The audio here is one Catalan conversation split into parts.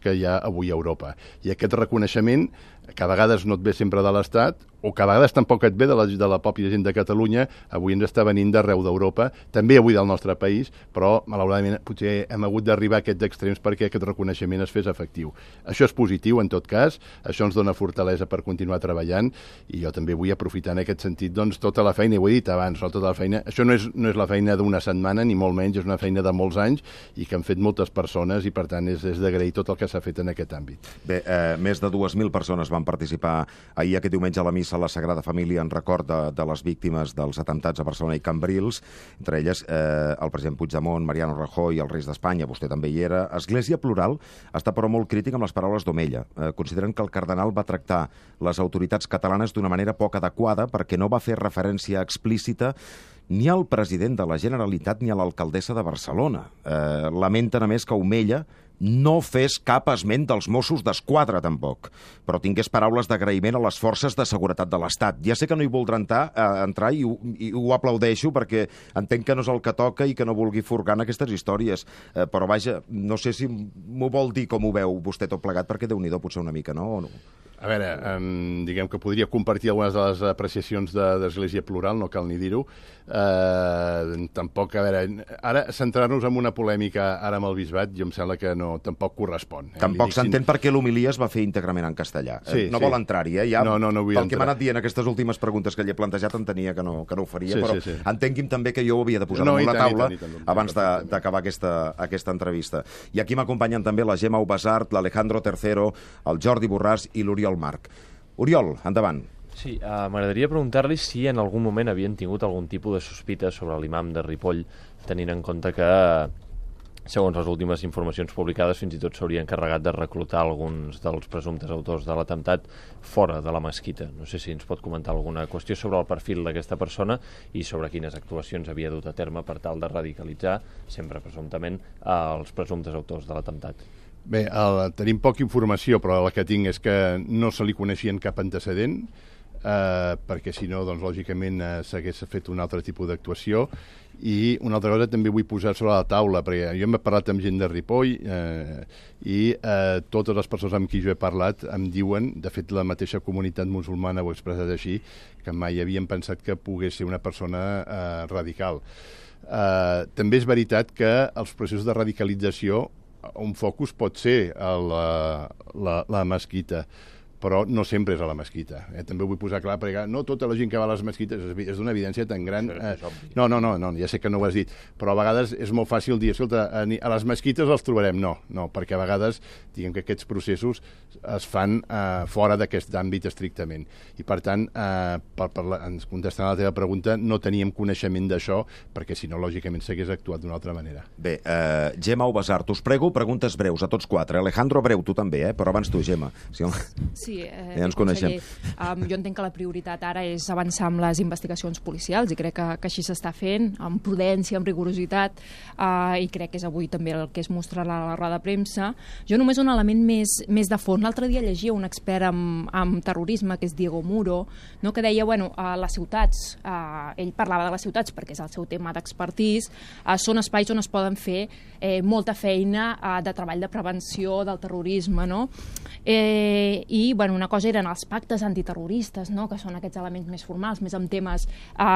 que hi ha avui a Europa. I aquest reconeixement, que a vegades no et ve sempre de l'Estat, o que a vegades tampoc et ve de la pròpia gent de Catalunya, avui ens està venint d'arreu d'Europa, també avui del nostre país, però malauradament potser hem hagut d'arribar a aquests extrems perquè aquest reconeixement es fes efectiu. Això és positiu, en tot cas, això ens dona fortalesa per continuar treballant, i jo també vull aprofitar en aquest sentit doncs, tota la feina, i ho he dit abans, no, tota la feina. Això no és la feina d'una setmana, ni molt menys, és una feina de molts anys i que han fet moltes persones, i per tant és d'agrair tot el que s'ha fet en aquest àmbit. Bé, més de 2.000 persones van participar ahir aquest diumenge a la missa a la Sagrada Família en record de les víctimes dels atemptats a Barcelona i Cambrils, entre elles el president Puigdemont, Mariano Rajoy i els reis d'Espanya, vostè també hi era. Església Plural està però molt crític amb les paraules d'Omella. Consideren que el cardenal va tractar les autoritats catalanes d'una manera poc adequada perquè no va fer referència explícita ni al president de la Generalitat ni a l'alcaldessa de Barcelona. Lamenten, a més, que Omella no fes cap esment dels Mossos d'Esquadra, tampoc, però tingués paraules d'agraïment a les forces de seguretat de l'Estat. Ja sé que no hi voldrà entrar i ho aplaudeixo perquè entenc que no és el que toca i que no vulgui furgar en aquestes històries, però vaja, no sé si m'ho vol dir com ho veu vostè tot plegat, perquè Déu-n'hi-do potser una mica, no? O no? A veure, diguem que podria compartir algunes de les apreciacions d'Església Plural, no cal ni dir-ho. Tampoc, a veure, ara centrar-nos en una polèmica ara amb el bisbat, jo em sembla que tampoc correspon. Tampoc s'entén perquè l'homilia es va fer íntegrament en castellà. Sí, no vol entrar-hi, ja, no vull pel que m'ha anat dient aquestes últimes preguntes que li he plantejat entenia que no ho faria, però entengui'm també que jo ho havia de posar damunt la taula abans d'acabar aquesta entrevista. I aquí m'acompanyen també la Gemma Ubasart, l'Alejandro Tercero, el Jordi Borràs i l'Oriol Marc. Oriol, endavant. Sí, m'agradaria preguntar-li si en algun moment havien tingut algun tipus de sospita sobre l'imam de Ripoll, tenint en compte que, segons les últimes informacions publicades, fins i tot s'hauria encarregat de reclutar alguns dels presumptes autors de l'atemptat fora de la mesquita. No sé si ens pot comentar alguna qüestió sobre el perfil d'aquesta persona i sobre quines actuacions havia dut a terme per tal de radicalitzar, sempre presumptament, els presumptes autors de l'atemptat. Bé, tenim poca informació, però la que tinc és que no se li coneixien cap antecedent, perquè si no, doncs, lògicament, s'hagués fet un altre tipus d'actuació. I una altra cosa també vull posar sobre la taula, perquè jo m'he parlat amb gent de Ripoll i totes les persones amb qui jo he parlat em diuen, de fet la mateixa comunitat musulmana ho ha expressat així, que mai havien pensat que pogués ser una persona radical. També és veritat que els processos de radicalització, un focus pot ser la mesquita, però no sempre és a la mesquita. També ho vull posar clar, perquè no tota la gent que va a les mesquites és d'una evidència tan gran. No, ja sé que no ho has dit, però a vegades és molt fàcil dir, escolta, a les mesquites els trobarem. No, perquè a vegades, diguem que aquests processos es fan fora d'aquest àmbit estrictament. I per tant, ens contestant a la teva pregunta, no teníem coneixement d'això, perquè si no, lògicament, s'hagués actuat d'una altra manera. Bé, Gemma Ubasart, us prego preguntes breus a tots quatre. Alejandro, breu, tu també, però abans tu, Gemma. Sí, ja ens coneixem. Jo entenc que la prioritat ara és avançar amb les investigacions policials i crec que així s'està fent, amb prudència, amb rigorositat, i crec que és avui també el que es mostrarà a la roda de premsa. Jo només un element més de fons. L'altre dia llegia un expert en terrorisme, que és Diego Muro, no? Que deia, les ciutats, ell parlava de les ciutats perquè és el seu tema d'expertís, són espais on es poden fer molta feina de treball de prevenció del terrorisme, no? I una cosa eren els pactes antiterroristes, no? Que són aquests elements més formals, més amb temes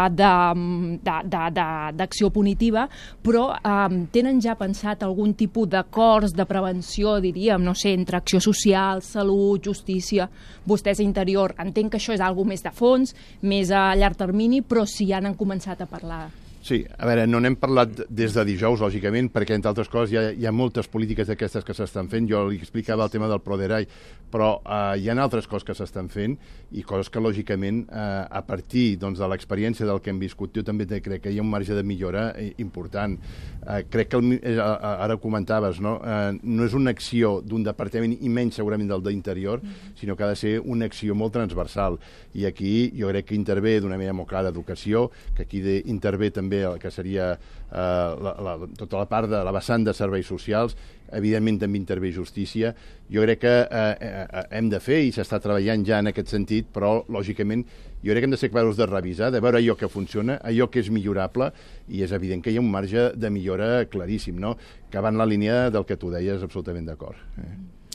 d'acció punitiva, però tenen ja pensat algun tipus d'acords de prevenció, diríem, no sé, entre acció social, salut, justícia, vostès a Interior. Entenc que això és alguna més de fons, més a llarg termini, però sí ja n'han començat a parlar. Sí, a veure, no n'hem parlat des de dijous, lògicament, perquè, entre altres coses, hi ha moltes polítiques d'aquestes que s'estan fent. Jo li explicava el tema del Proderai, però hi ha altres coses que s'estan fent i coses que, lògicament, a partir de l'experiència del que hem viscut, jo també crec que hi ha un marge de millora important. Crec que, ara ho comentaves, no és una acció d'un departament i menys, segurament, del d'Interior, sinó que ha de ser una acció molt transversal. I aquí jo crec que intervé d'una manera molt clara Educació, que aquí intervé també el que seria tota la part de la vessant de serveis socials, evidentment també intervé Justícia. Jo crec que hem de fer i s'està treballant ja en aquest sentit, però lògicament jo crec que hem de ser capaços de revisar, de veure allò que funciona, allò que és millorable, i és evident que hi ha un marge de millora claríssim, no? Que va en la línia del que tu deies, absolutament d'acord.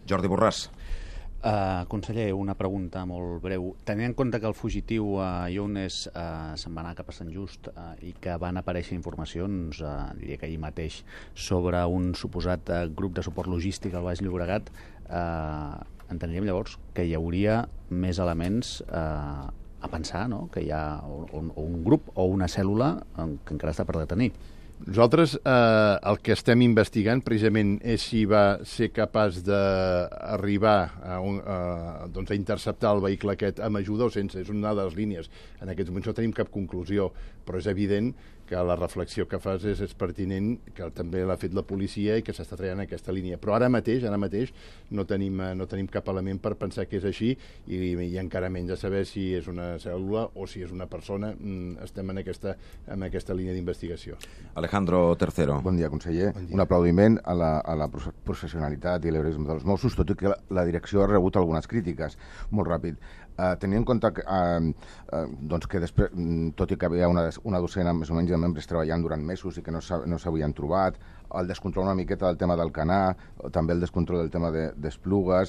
Jordi Borràs. Conseller, una pregunta molt breu. Tenint en compte que el fugitiu Younes se'n va anar cap a Sant Just i que van aparèixer informacions, diria que ahir mateix, sobre un suposat grup de suport logístic al Baix Llobregat, entendríem llavors que hi hauria més elements a pensar, no? Que hi ha un grup o una cèl·lula que encara està per detenir. Nosaltres el que estem investigant precisament és si va ser capaç d'arribar a interceptar el vehicle aquest amb ajuda o sense. És una de les línies. En aquests moments no tenim cap conclusió, però és evident que la reflexió que fas és pertinent, que també l'ha fet la policia i que s'està treballant aquesta línia. Però ara mateix no tenim cap element per pensar que és així i encara menys de saber si és una cèl·lula o si és una persona. Estem en aquesta línia d'investigació. Alejandro Tercero. Bon dia, conseller. Bon dia. Un aplaudiment a la professionalitat i l'heroisme dels Mossos, tot i que la direcció ha rebut algunes crítiques. Molt ràpid. Tenint en compte que després, tot i que hi ha una docena més o menys de membres treballant durant mesos i que no s'havien trobat, el descontrol una miqueta del tema del Canà, també el descontrol del tema d'Esplugues,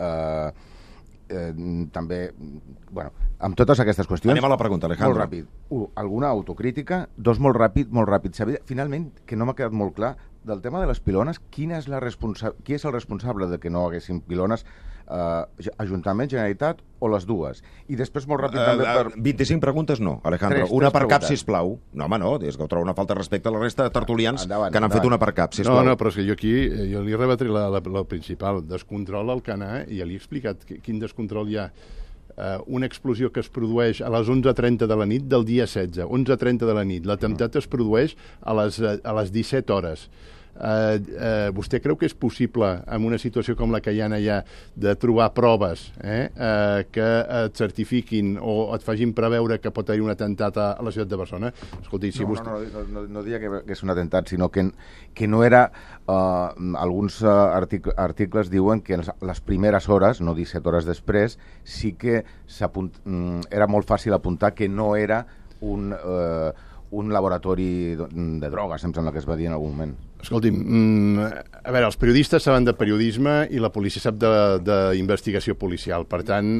també, bueno, amb totes aquestes qüestions... Anem a la pregunta, Alejandro. Molt ràpid. Alguna autocrítica? Dos, molt ràpid. Finalment, que no m'ha quedat molt clar, del tema de les pilones, qui és el responsable de que no haguessin pilones? Ajuntament, Generalitat o les dues? I després molt ràpid també per... 25 preguntes no, Alejandro. Una per cap, sisplau. No, home, no, és que ho trobo una falta de respecte a la resta de tertulians que n'han fet una per cap, sisplau. No, però és que jo li rebatré la principal. Descontrol al Canà, i ja li he explicat quin descontrol hi ha. Una explosió que es produeix a les 11:30 de la nit del dia 16, 11:30 de la nit. L'atemptat es produeix a les 17 hores. Vostè creu que és possible, en una situació com la que hi ha allà, de trobar proves que et certifiquin o et facin preveure que pot haver un atemptat a la ciutat de Barcelona? Escolti, si no diria que és un atemptat, sinó que no era... alguns articles diuen que les primeres hores, no 17 hores després, sí que era molt fàcil apuntar que no era un laboratori de drogues, em sembla que es va dir en algun moment. Escolti'm, a veure, els periodistes saben de periodisme i la policia sap d'investigació policial. Per tant,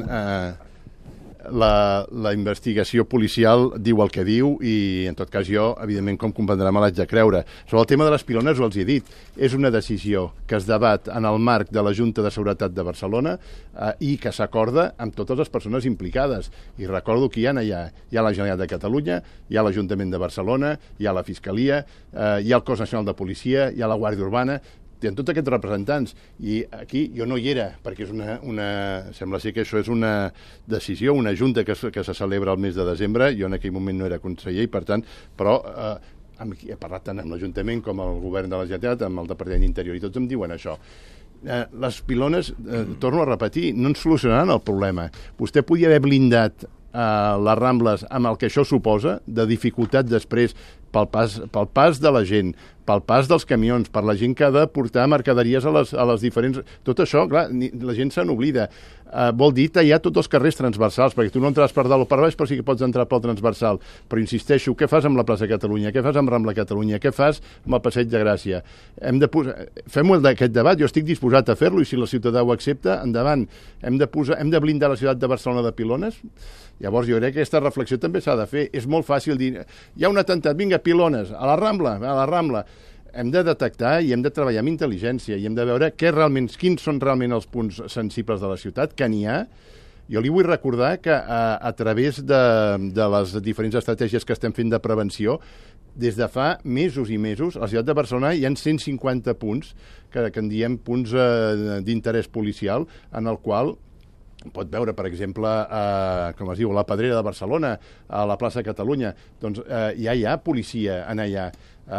la investigació policial diu el que diu i, en tot cas, jo, evidentment, com comprendrà, me l'haig de creure. Sobre el tema de les pilones, ho els he dit, és una decisió que es debat en el marc de la Junta de Seguretat de Barcelona i que s'acorda amb totes les persones implicades. I recordo que hi ha allà. Hi ha la Generalitat de Catalunya, hi ha l'Ajuntament de Barcelona, hi ha la Fiscalia, hi ha el Cos Nacional de Policia, hi ha la Guàrdia Urbana, en tots aquests representants, i aquí jo no hi era, perquè és sembla ser que això és una decisió, una junta que se celebra el mes de desembre, jo en aquell moment no era conseller, i per tant, però he parlat tant amb l'Ajuntament com amb el govern de la Generalitat, amb el Departament d'Interior, i tots em diuen això. Les pilones, torno a repetir, no ens solucionaran el problema. Vostè podia haver blindat les Rambles amb el que això suposa, de dificultat després pel pas de la gent, pel pas dels camions, per la gent que ha de portar mercaderies a les diferents... Tot això, clar, la gent se n'oblida. Vol dir tallar tots els carrers transversals, perquè tu no entraràs per dalt o per baix, però sí que pots entrar pel transversal. Però insisteixo, què fas amb la plaça Catalunya? Què fas amb Rambla Catalunya? Què fas amb el Passeig de Gràcia? Fem-ho aquest debat, jo estic disposat a fer-lo, i si la ciutadà ho accepta, endavant. Hem de blindar la ciutat de Barcelona de pilones? Llavors jo crec que aquesta reflexió també s'ha de fer. És molt fàcil dir, hi ha un atemptat, vinga, pilones, a la Rambla. Hem de detectar i hem de treballar amb intel·ligència i hem de veure quins són realment els punts sensibles de la ciutat, que n'hi ha. Jo li vull recordar que a través de les diferents estratègies que estem fent de prevenció, des de fa mesos i mesos, a la ciutat de Barcelona hi ha 150 punts, que en diem punts d'interès policial, en el qual pot veure, per exemple, com es diu, la Pedrera de Barcelona, a la plaça Catalunya, doncs ja hi ha policia en allà.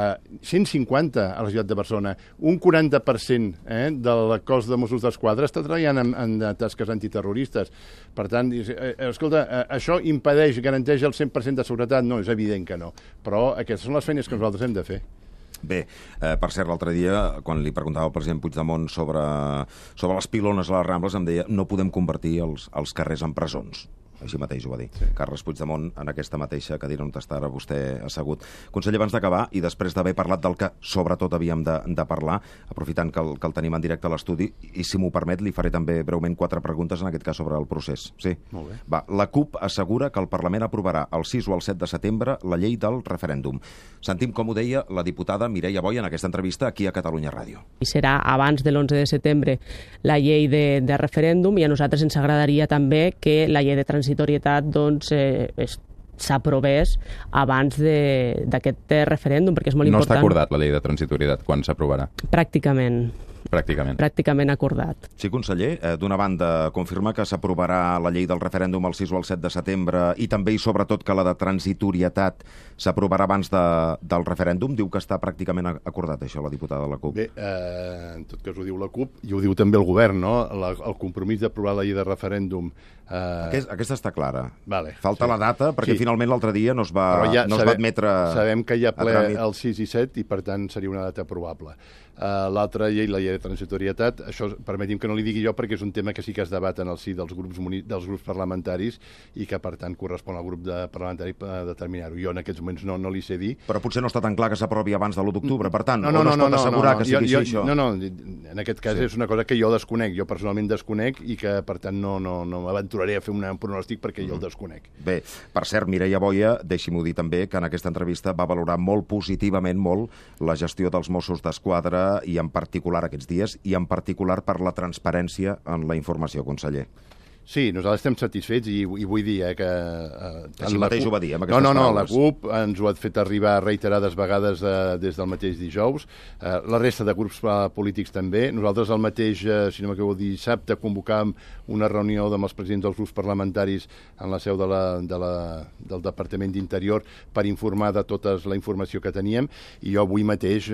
150 a la ciutat de Barcelona. Un 40% del cos de Mossos d'Esquadra està treballant en tasques antiterroristes. Per tant, escolta, això garanteix el 100% de seguretat? No, és evident que no. Però aquestes són les feines que nosaltres hem de fer. Bé, per cert, l'altre dia, quan li preguntava al president Puigdemont sobre les pilones a les Rambles, em deia no podem convertir els carrers en presons. així mateix ho va dir. Carles Puigdemont, en aquesta mateixa cadira on està ara vostè assegut. Conseller, abans d'acabar, i després d'haver parlat del que sobretot havíem de parlar, aprofitant que el tenim en directe a l'estudi, i si m'ho permet, li faré també breument 4 preguntes, en aquest cas sobre el procés. Sí? Molt bé. Va, la CUP assegura que el Parlament aprovarà el 6 o el 7 de setembre la llei del referèndum. Sentim com ho deia la diputada Mireia Boya en aquesta entrevista aquí a Catalunya Ràdio. I serà abans de l'11 de setembre la llei de referèndum, i a nosaltres ens agradaria també que la llei de transitorietat s'aprovés abans d'aquest referèndum, perquè és molt important. No està acordat la llei de transitorietat quan s'aprovarà? Pràcticament acordat. Sí, conseller, d'una banda, confirma que s'aprovarà la llei del referèndum el 6 o el 7 de setembre i també i sobretot que la de transitorietat s'aprovarà abans del referèndum. Diu que està pràcticament acordat, això, la diputada de la CUP. Bé, en tot cas ho diu la CUP i ho diu també el govern, no? El compromís d'aprovar la llei de referèndum. Aquesta està clara. Vale, Falta la data, perquè finalment l'altre dia no es va admetre... Sabem que hi ha ple el 6 i 7 i, per tant, seria una data probable. L'altra llei, la llei de transitorietat, això permeti'm que no li digui jo perquè és un tema que sí que es debat en el si dels grups parlamentaris i que, per tant, correspon al grup parlamentari determinar-ho. Jo en aquests moments no li sé dir. Però potser no està tan clar que s'aprovi abans de l'1 d'octubre, per tant, no es pot assegurar que sigui així, això. No, en aquest cas és una cosa que jo desconec, jo personalment desconec i que, per tant, no m'aventuraré a fer un pronòstic perquè jo el desconec. Bé, per cert, Mireia Boya, deixi-m'ho dir també, que en aquesta entrevista va valorar molt positivament la gestió dels Mossos d'Esquadra i en particular aquests dies, i en particular per la transparència en la informació, conseller. Sí, nosaltres estem satisfets i vull dir que... Així mateix ho va dir, amb aquestes paraules. La CUP ens ho ha fet arribar reiterades vegades des del mateix dijous. La resta de grups polítics també. Nosaltres el mateix, si no m'equivoco, dissabte convocàvem una reunió amb els presidents dels grups parlamentaris en la seu del Departament d'Interior per informar de tota la informació que teníem, i jo avui mateix,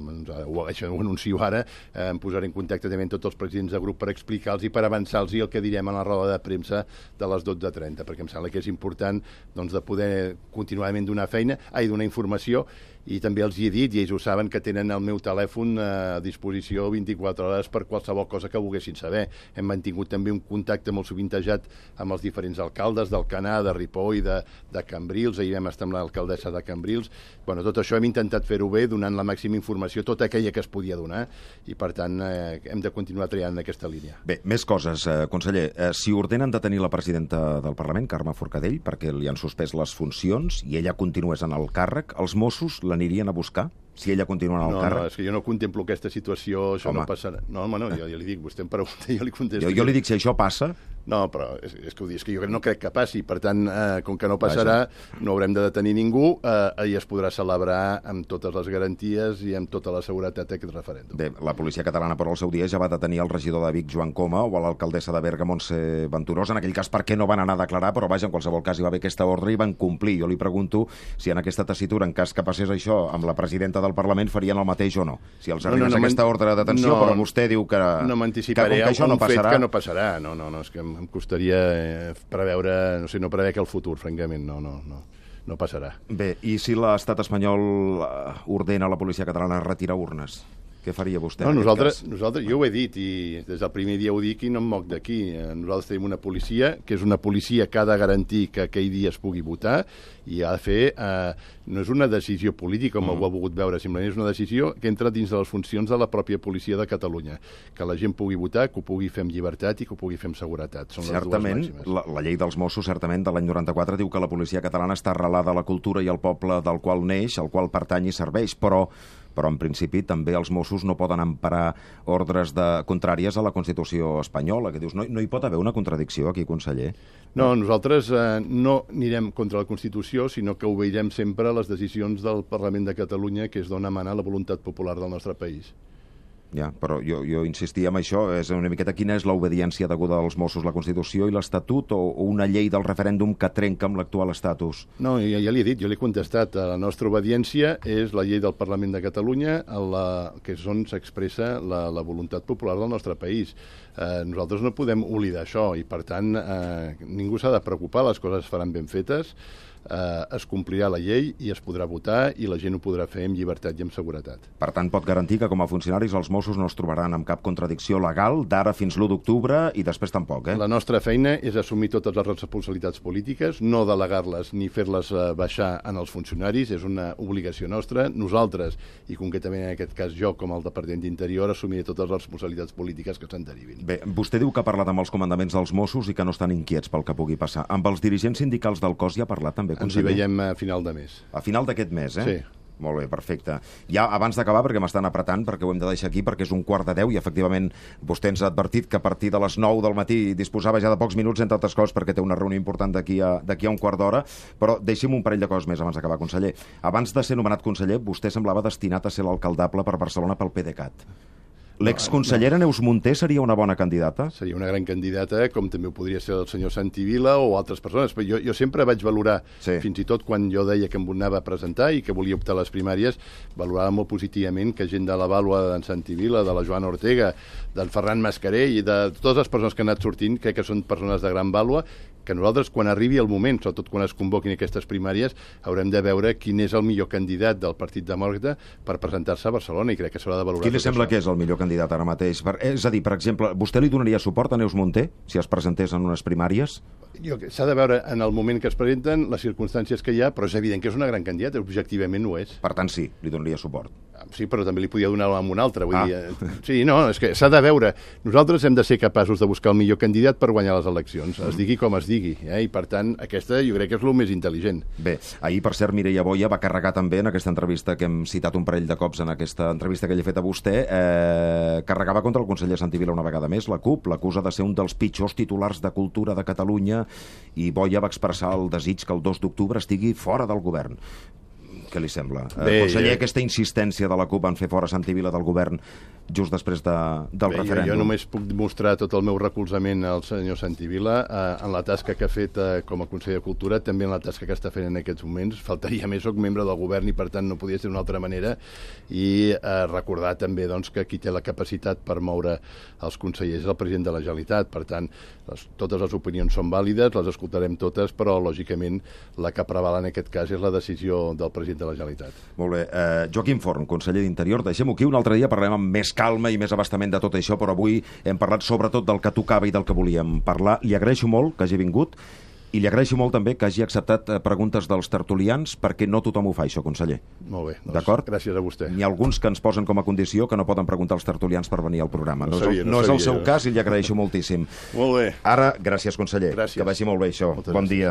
ho anuncio ara, em posaré en contacte també amb tots els presidents de grup per explicar-los i per avançar-los el que direm a la roda de premsa de les 12:30, perquè em sembla que és important de poder continuament donar informació, i també els hi he dit, i ells ho saben, que tenen el meu telèfon a disposició 24 hores per qualsevol cosa que volguessin saber. Hem mantingut també un contacte molt sovintejat amb els diferents alcaldes d'Alcanar, de Ripoll, de Cambrils. Ahir vam estar amb l'alcaldessa de Cambrils. Tot això hem intentat fer-ho bé, donant la màxima informació, tota aquella que es podia donar, i per tant hem de continuar treballant en aquesta línia. Bé, més coses, conseller. Si ordenen detenir la presidenta del Parlament, Carme Forcadell, perquè li han suspès les funcions i ella continués en el càrrec, els Mossos l'anirien a buscar? Si ella continua en el càrrec? No, és que jo no contemplo aquesta situació, això no passarà. No, home, no, jo li dic, vostè em pregunta i jo li contesto. Jo li dic, si això passa... No, però és que jo no crec que passi. Per tant, com que no passarà, no haurem de detenir ningú i es podrà celebrar amb totes les garanties i amb tota la seguretat aquest referèndum. Bé, la policia catalana, però, al seu dia ja va detenir el regidor de Vic, Joan Coma, o l'alcaldessa de Berga, Montse Venturós. En aquell cas, per què no van anar a declarar? Però, vaja, en qualsevol cas hi va haver aquesta ordre i van complir. Jo li pregunto si en aquesta tessitura, en cas que passés això amb la presidenta del Parlament, farien el mateix o no. Si els arribés aquesta ordre de detenció, però vostè diu que... No m'anticiparé a un fet que no passarà. No, és que em costaria preveure, no preveure el futur, francament, no passarà. Bé, i si l'estat espanyol ordena a la policia catalana retirar urnes? Què faria vostè? No, nosaltres, jo ho he dit, i des del primer dia ho dic i no em moc d'aquí. Nosaltres tenim una policia, que és una policia que ha de garantir que aquell dia es pugui votar, i ha de fer... no és una decisió política, com ho ha volgut veure, simplement és una decisió que entra dins de les funcions de la pròpia policia de Catalunya. Que la gent pugui votar, que ho pugui fer amb llibertat i que ho pugui fer amb seguretat. Són certament, la llei dels Mossos, certament, de l'any 94, diu que la policia catalana està arrelada a la cultura i al poble del qual neix, al qual pertany i serveix, però en principi també els Mossos no poden emparar ordres contràries a la Constitució espanyola, que dius, no hi pot haver una contradicció aquí, conseller? No, nosaltres no anirem contra la Constitució, sinó que obeirem sempre les decisions del Parlament de Catalunya, que és d'on emana la voluntat popular del nostre país. Ja, però jo insistia en això, és una miqueta quina és l'obediència deguda als Mossos, la Constitució i l'Estatut, o una llei del referèndum que trenca amb l'actual estatus? No, ja li he dit, jo li he contestat. La nostra obediència és la llei del Parlament de Catalunya, que és on s'expressa la voluntat popular del nostre país. Nosaltres no podem oblidar això, i per tant ningú s'ha de preocupar, les coses es faran ben fetes. es complirà la llei i es podrà votar i la gent ho podrà fer amb llibertat i amb seguretat. Per tant, pot garantir que com a funcionaris els Mossos no es trobaran amb cap contradicció legal d'ara fins l'1 d'octubre i després tampoc, La nostra feina és assumir totes les responsabilitats polítiques, no delegar-les ni fer-les baixar en els funcionaris, és una obligació nostra. Nosaltres, i concretament en aquest cas jo com el Departament d'Interior, assumiré totes les responsabilitats polítiques que se'n derivin. Bé, vostè diu que ha parlat amb els comandaments dels Mossos i que no estan inquiets pel que pugui passar. Amb els dirigents sindicals del cos hi ha parlat també, conseller? Ens hi veiem a final de mes. A final d'aquest mes, Sí. Molt bé, perfecte. Ja abans d'acabar, perquè m'estan apretant, perquè ho hem de deixar aquí, perquè és 9:45 i efectivament vostè ens ha advertit que a partir de les 9 del matí disposava ja de pocs minuts, entre altres coses, perquè té una reunió important d'aquí a un quart d'hora, però deixi'm un parell de coses més abans d'acabar, conseller. Abans de ser nomenat conseller, vostè semblava destinat a ser l'alcaldable per Barcelona pel PDeCAT. L'exconsellera Neus Munté seria una bona candidata? Seria una gran candidata, com també ho podria ser el senyor Santi Vila o altres persones. Però jo sempre vaig valorar, fins i tot quan jo deia que em anava a presentar i que volia optar a les primàries, valorava molt positivament que gent de la vàlua d'en Santi Vila, de la Joana Ortega, d'en Ferran Mascarell i de totes les persones que han anat sortint, crec que són persones de gran vàlua, que nosaltres, quan arribi el moment, sobretot quan es convoquin aquestes primàries, haurem de veure quin és el millor candidat del Partit Demòcrata per presentar-se a Barcelona, i crec que s'haurà de valorar. Qui li sembla que és el millor candidat ara mateix? És a dir, per exemple, vostè li donaria suport a Neus Munté si es presentés en unes primàries? S'ha de veure en el moment que es presenten, les circumstàncies que hi ha, però és evident que és una gran candidata, objectivament ho és. Per tant, sí, li donaria suport. Sí, però també li podia donar amb un altre. Vull dir, sí, no, és que s'ha de veure. Nosaltres hem de ser capaços de buscar el millor candidat per guanyar les eleccions, es digui com es digui, i per tant, aquesta jo crec que és el més intel·ligent. Bé, ahir, per cert, Mireia Boia va carregar també en aquesta entrevista que hem citat un parell de cops en aquesta entrevista que ell ha fet a vostè, carregava contra el conseller Santi Vila una vegada més. La CUP l'acusa de ser un dels pitjors titulars de cultura de Catalunya i Boia va expressar el desig que el 2 d'octubre estigui fora del govern. Què li sembla? Conseller, aquesta insistència de la CUP en fer fora Santi Vila del govern just després del referèndum. Jo només puc mostrar tot el meu recolzament al senyor Santi Vila en la tasca que ha fet com a conseller de Cultura, també en la tasca que està fent en aquests moments. Faltaria més, soc membre del govern i per tant no podia ser d'una altra manera, i recordar també que qui té la capacitat per moure els consellers és el president de la Generalitat. Per tant, totes les opinions són vàlides, les escoltarem totes, però lògicament la que preval en aquest cas és la decisió del president de la Generalitat. Molt bé. Joaquim Forn, conseller d'Interior, deixem-ho aquí. Un altre dia parlem amb més calma i més abastament de tot això, però avui hem parlat sobretot del que tocava i del que volíem parlar. Li agraeixo molt que hagi vingut i li agraeixo molt també que hagi acceptat preguntes dels tertulians, perquè no tothom ho fa, això, conseller. Molt bé. D'acord? Gràcies a vostè. N'hi ha alguns que ens posen com a condició que no poden preguntar als tertulians per venir al programa. No és el seu cas i li agraeixo moltíssim. Molt bé. Ara, gràcies, conseller. Gràcies. Que vagi molt bé, això. Moltes bon dia.